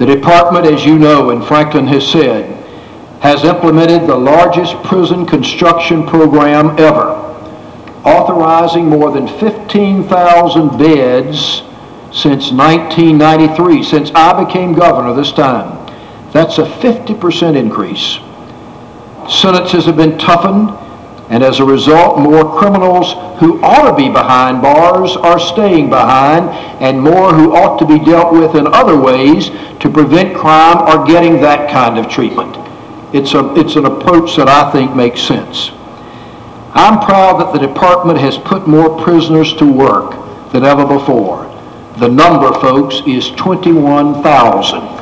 The department, as you know and Franklin has said, has implemented the largest prison construction program ever, authorizing more than 15,000 beds since 1993, since I became governor this time. That's a 50% increase. Sentences have been toughened, and as a result, more criminals who ought to be behind bars are staying behind, and more who ought to be dealt with in other ways to prevent crime are getting that kind of treatment. It's an approach that I think makes sense. I'm proud that the department has put more prisoners to work than ever before. The number, folks, is 21,000.